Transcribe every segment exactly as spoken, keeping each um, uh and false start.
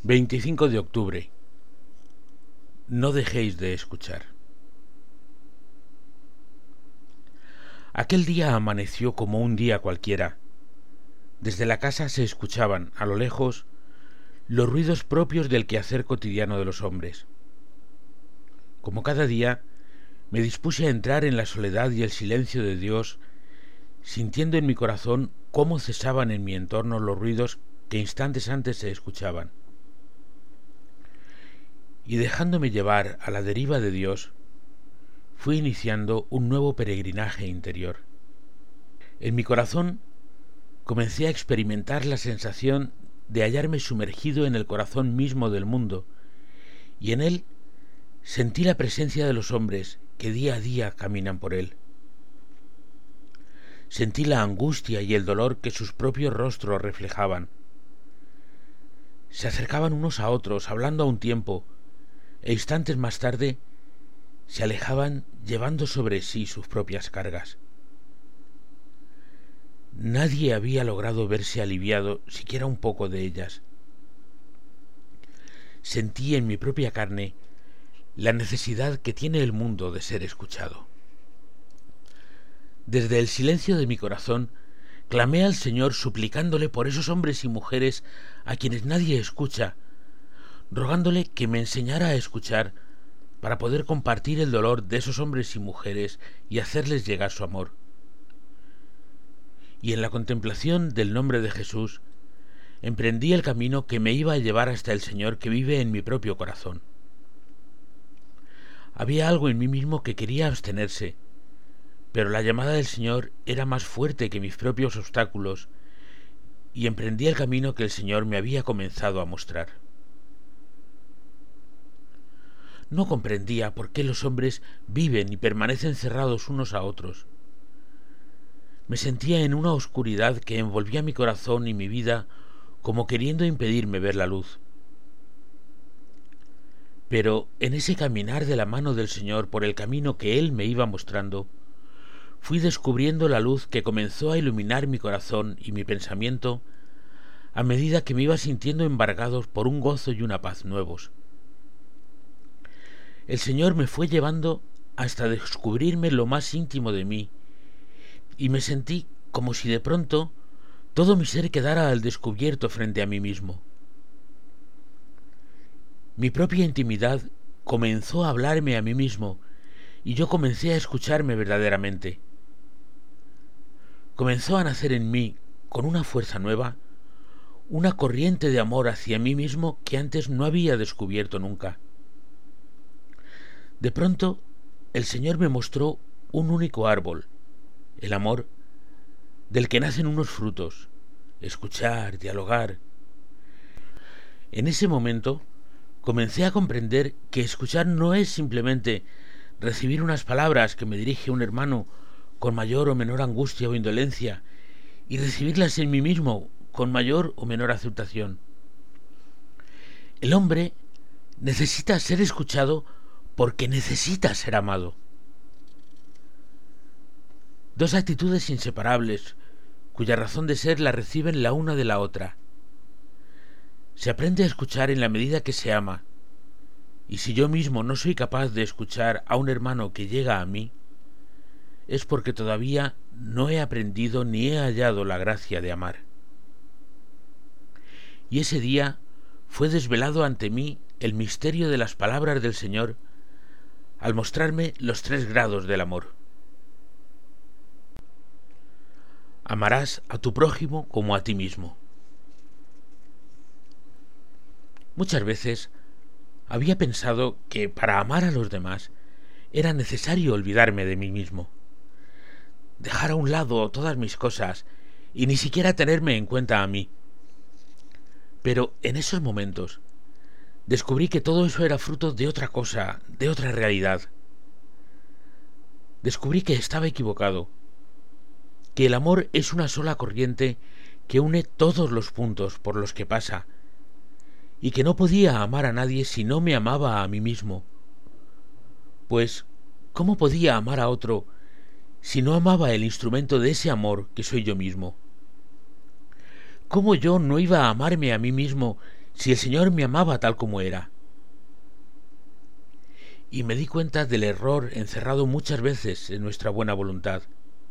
veinticinco de octubre. No dejéis de escuchar. Aquel día amaneció como un día cualquiera. Desde la casa se escuchaban, a lo lejos, los ruidos propios del quehacer cotidiano de los hombres. Como cada día, me dispuse a entrar en la soledad y el silencio de Dios, sintiendo en mi corazón cómo cesaban en mi entorno los ruidos que instantes antes se escuchaban. Y dejándome llevar a la deriva de Dios, fui iniciando un nuevo peregrinaje interior. En mi corazón comencé a experimentar la sensación de hallarme sumergido en el corazón mismo del mundo, y en él sentí la presencia de los hombres que día a día caminan por él. Sentí la angustia y el dolor que sus propios rostros reflejaban. Se acercaban unos a otros, hablando a un tiempo, e instantes más tarde se alejaban llevando sobre sí sus propias cargas. Nadie había logrado verse aliviado siquiera un poco de ellas. Sentí en mi propia carne la necesidad que tiene el mundo de ser escuchado. Desde el silencio de mi corazón clamé al Señor suplicándole por esos hombres y mujeres a quienes nadie escucha, rogándole que me enseñara a escuchar para poder compartir el dolor de esos hombres y mujeres y hacerles llegar su amor. Y en la contemplación del nombre de Jesús emprendí el camino que me iba a llevar hasta el Señor que vive en mi propio corazón. Había algo en mí mismo que quería abstenerse, pero la llamada del Señor era más fuerte que mis propios obstáculos, y emprendí el camino que el Señor me había comenzado a mostrar. No comprendía por qué los hombres viven y permanecen cerrados unos a otros. Me sentía en una oscuridad que envolvía mi corazón y mi vida como queriendo impedirme ver la luz. Pero en ese caminar de la mano del Señor por el camino que Él me iba mostrando, fui descubriendo la luz que comenzó a iluminar mi corazón y mi pensamiento a medida que me iba sintiendo embargados por un gozo y una paz nuevos. El Señor me fue llevando hasta descubrirme lo más íntimo de mí, y me sentí como si de pronto todo mi ser quedara al descubierto frente a mí mismo. Mi propia intimidad comenzó a hablarme a mí mismo, y yo comencé a escucharme verdaderamente. Comenzó a nacer en mí, con una fuerza nueva, una corriente de amor hacia mí mismo que antes no había descubierto nunca. De pronto, el Señor me mostró un único árbol, el amor, del que nacen unos frutos, escuchar, dialogar. En ese momento, comencé a comprender que escuchar no es simplemente recibir unas palabras que me dirige un hermano con mayor o menor angustia o indolencia y recibirlas en mí mismo con mayor o menor aceptación. El hombre necesita ser escuchado porque necesita ser amado. Dos actitudes inseparables, cuya razón de ser la reciben la una de la otra. Se aprende a escuchar en la medida que se ama, y si yo mismo no soy capaz de escuchar a un hermano que llega a mí, es porque todavía no he aprendido ni he hallado la gracia de amar. Y ese día fue desvelado ante mí el misterio de las palabras del Señor al mostrarme los tres grados del amor. Amarás a tu prójimo como a ti mismo. Muchas veces había pensado que para amar a los demás era necesario olvidarme de mí mismo, dejar a un lado todas mis cosas y ni siquiera tenerme en cuenta a mí. Pero en esos momentos descubrí que todo eso era fruto de otra cosa, de otra realidad. Descubrí que estaba equivocado, que el amor es una sola corriente que une todos los puntos por los que pasa, y que no podía amar a nadie si no me amaba a mí mismo. Pues, ¿cómo podía amar a otro si no amaba el instrumento de ese amor que soy yo mismo? ¿Cómo yo no iba a amarme a mí mismo si el Señor me amaba tal como era. Y me di cuenta del error encerrado muchas veces en nuestra buena voluntad.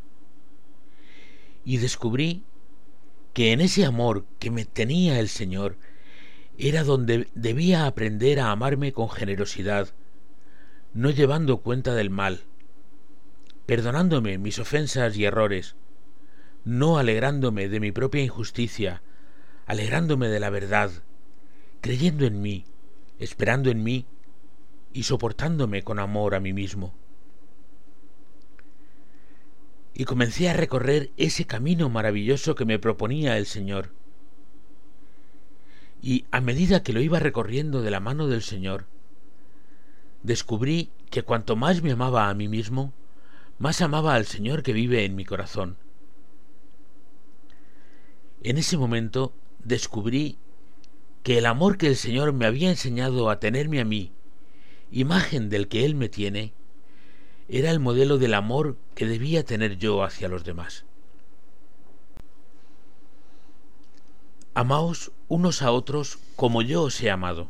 Y descubrí que en ese amor que me tenía el Señor era donde debía aprender a amarme con generosidad, no llevando cuenta del mal, perdonándome mis ofensas y errores, no alegrándome de mi propia injusticia, alegrándome de la verdad, creyendo en mí, esperando en mí y soportándome con amor a mí mismo. Y comencé a recorrer ese camino maravilloso que me proponía el Señor. Y a medida que lo iba recorriendo de la mano del Señor, descubrí que cuanto más me amaba a mí mismo, más amaba al Señor que vive en mi corazón. En ese momento descubrí que el amor que el Señor me había enseñado a tenerme a mí, imagen del que Él me tiene, era el modelo del amor que debía tener yo hacia los demás. Amaos unos a otros como yo os he amado.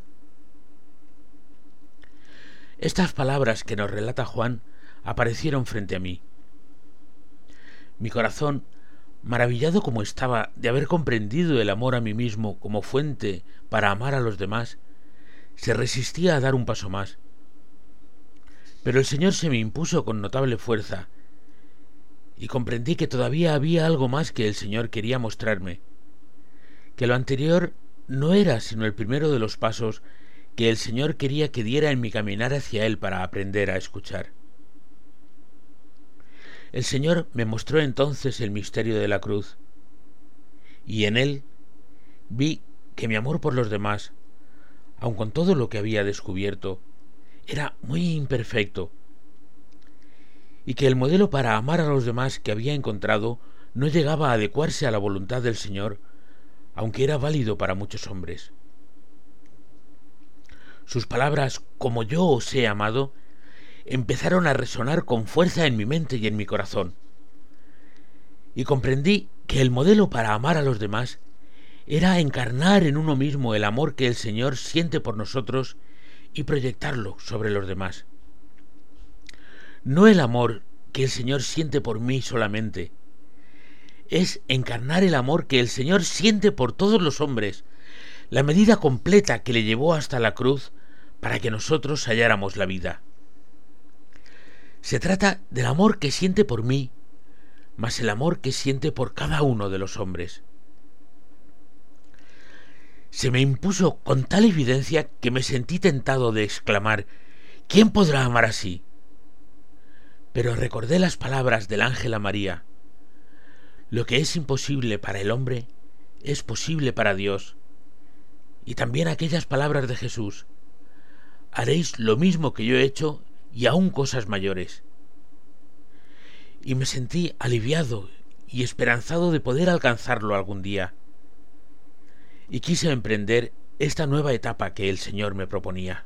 Estas palabras que nos relata Juan aparecieron frente a mí. Mi corazón, maravillado como estaba de haber comprendido el amor a mí mismo como fuente para amar a los demás, se resistía a dar un paso más. Pero el Señor se me impuso con notable fuerza, y comprendí que todavía había algo más que el Señor quería mostrarme, que lo anterior no era sino el primero de los pasos que el Señor quería que diera en mi caminar hacia Él para aprender a escuchar. El Señor me mostró entonces el misterio de la cruz, y en él vi que mi amor por los demás, aun con todo lo que había descubierto, era muy imperfecto, y que el modelo para amar a los demás que había encontrado no llegaba a adecuarse a la voluntad del Señor, aunque era válido para muchos hombres. Sus palabras, como yo os he amado, empezaron a resonar con fuerza en mi mente y en mi corazón, y comprendí que el modelo para amar a los demás era encarnar en uno mismo el amor que el Señor siente por nosotros y proyectarlo sobre los demás. No el amor que el Señor siente por mí solamente, es encarnar el amor que el Señor siente por todos los hombres, la medida completa que le llevó hasta la cruz para que nosotros halláramos la vida. Se trata del amor que siente por mí, más el amor que siente por cada uno de los hombres. Se me impuso con tal evidencia que me sentí tentado de exclamar: ¿quién podrá amar así? Pero recordé las palabras del ángel a María: lo que es imposible para el hombre es posible para Dios. Y también aquellas palabras de Jesús: haréis lo mismo que yo he hecho y aún cosas mayores. Y me sentí aliviado y esperanzado de poder alcanzarlo algún día. Y quise emprender esta nueva etapa que el Señor me proponía.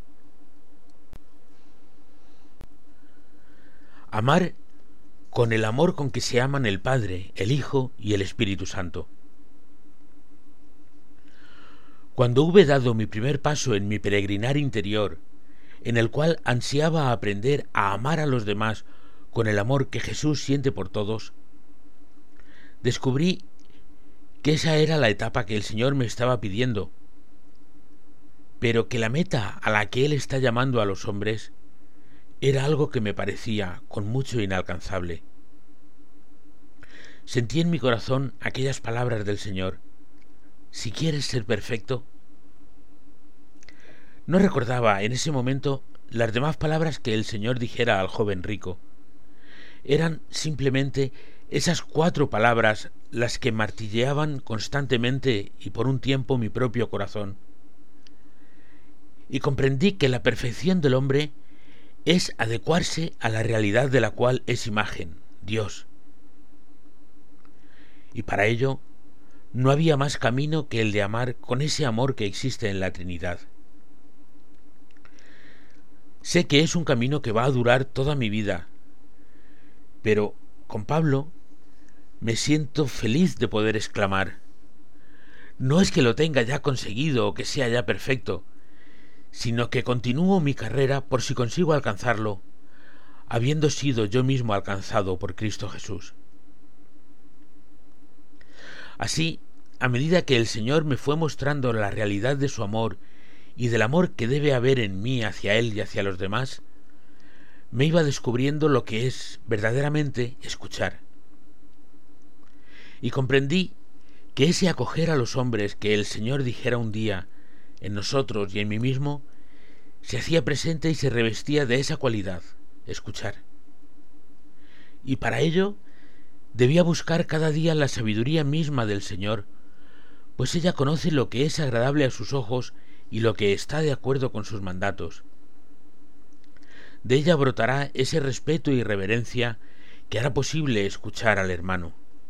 Amar con el amor con que se aman el Padre, el Hijo y el Espíritu Santo. Cuando hube dado mi primer paso en mi peregrinar interior, en el cual ansiaba aprender a amar a los demás con el amor que Jesús siente por todos, descubrí que esa era la etapa que el Señor me estaba pidiendo, pero que la meta a la que Él está llamando a los hombres era algo que me parecía con mucho inalcanzable. Sentí en mi corazón aquellas palabras del Señor: si quieres ser perfecto. No recordaba en ese momento las demás palabras que el Señor dijera al joven rico. Eran simplemente esas cuatro palabras las que martilleaban constantemente y por un tiempo mi propio corazón. Y comprendí que la perfección del hombre es adecuarse a la realidad de la cual es imagen, Dios. Y para ello no había más camino que el de amar con ese amor que existe en la Trinidad. Sé que es un camino que va a durar toda mi vida, pero con Pablo me siento feliz de poder exclamar: No es que lo tenga ya conseguido o que sea ya perfecto, sino que continúo mi carrera por si consigo alcanzarlo, habiendo sido yo mismo alcanzado por Cristo Jesús. Así, a medida que el Señor me fue mostrando la realidad de su amor y del amor que debe haber en mí hacia Él y hacia los demás, me iba descubriendo lo que es verdaderamente escuchar. Y comprendí que ese acoger a los hombres que el Señor dijera un día en nosotros y en mí mismo, se hacía presente y se revestía de esa cualidad, escuchar. Y para ello debía buscar cada día la sabiduría misma del Señor, pues ella conoce lo que es agradable a sus ojos y lo que está de acuerdo con sus mandatos. De ella brotará ese respeto y reverencia que hará posible escuchar al hermano.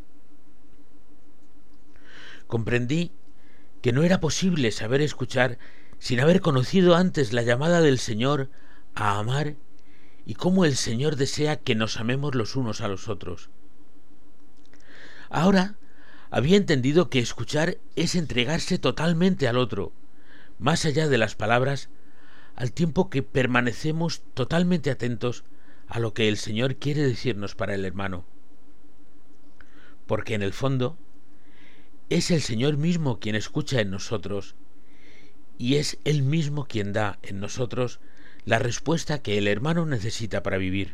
Comprendí que no era posible saber escuchar sin haber conocido antes la llamada del Señor a amar y cómo el Señor desea que nos amemos los unos a los otros. Ahora había entendido que escuchar es entregarse totalmente al otro, más allá de las palabras, al tiempo que permanecemos totalmente atentos a lo que el Señor quiere decirnos para el hermano. Porque en el fondo es el Señor mismo quien escucha en nosotros, y es Él mismo quien da en nosotros la respuesta que el hermano necesita para vivir.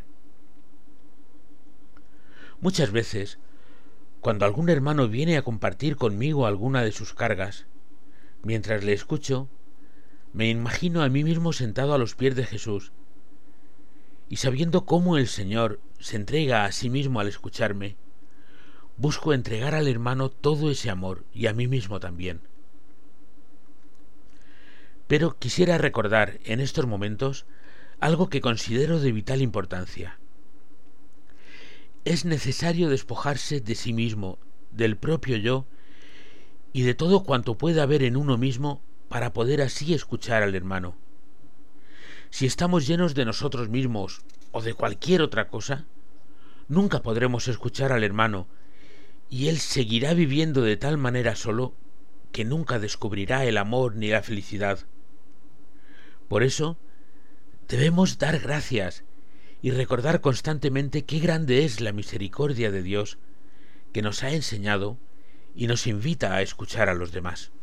Muchas veces, cuando algún hermano viene a compartir conmigo alguna de sus cargas, mientras le escucho, me imagino a mí mismo sentado a los pies de Jesús, y sabiendo cómo el Señor se entrega a sí mismo al escucharme, busco entregar al hermano todo ese amor y a mí mismo también. Pero quisiera recordar en estos momentos algo que considero de vital importancia. Es necesario despojarse de sí mismo, del propio yo y de todo cuanto pueda haber en uno mismo para poder así escuchar al hermano. Si estamos llenos de nosotros mismos o de cualquier otra cosa, nunca podremos escuchar al hermano y él seguirá viviendo de tal manera solo que nunca descubrirá el amor ni la felicidad. Por eso, debemos dar gracias y recordar constantemente qué grande es la misericordia de Dios que nos ha enseñado y nos invita a escuchar a los demás.